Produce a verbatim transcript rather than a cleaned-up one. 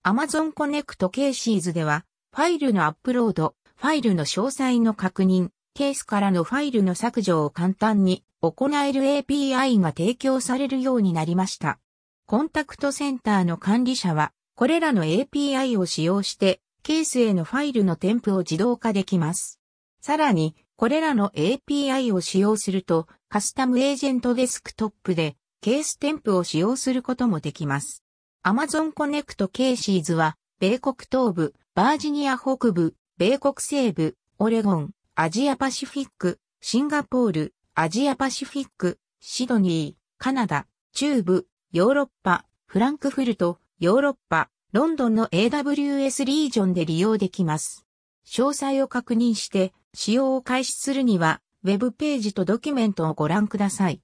Amazon Connect Cases では、ファイルのアップロード、ファイルの詳細の確認、ケースからのファイルの削除を簡単に行える エーピーアイ が提供されるようになりました。コンタクトセンターの管理者は、これらの エーピーアイ を使用して、ケースへのファイルの添付を自動化できます。さらに、これらの エーピーアイ を使用すると、カスタムエージェントデスクトップで、ケース添付を使用することもできます。Amazon Connect Cases は、米国東部、バージニア北部、米国西部、オレゴン、アジアパシフィック、シンガポール、アジアパシフィック、シドニー、カナダ、中部、ヨーロッパ、フランクフルト、ヨーロッパ、ロンドンの エーダブリューエス リージョンで利用できます。詳細を確認して使用を開始するには、ウェブページとドキュメントをご覧ください。